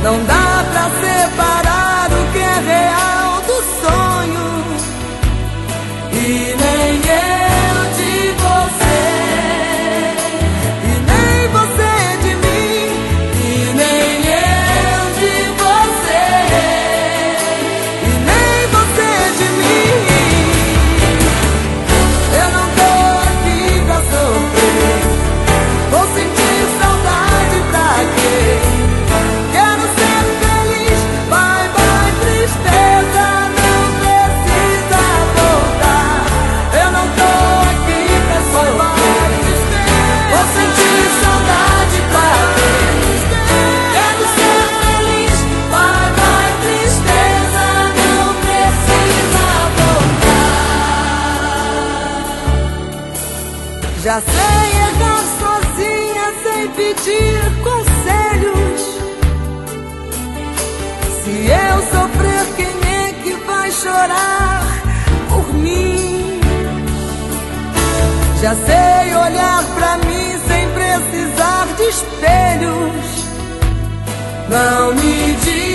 Não dá pra separar o que é real do sonho. E nem eu de você, e nem você de mim, e nem eu de você, e nem você de mim. Eu não tô aqui pra sofrer, vou sentir saudade pra quê? Quero ser feliz, bye bye tristeza, não precisa voltar. Eu não tô aqui pra sofrer, vou sentir saudade pra quê? Quero ser feliz, bye bye tristeza, não precisa voltar. Já sei errar sozinha sem pedir conselhos. Se eu sofrer, quem é que vai chorar por mim? Já sei olhar pra mim sem precisar de espelhos. Não me diga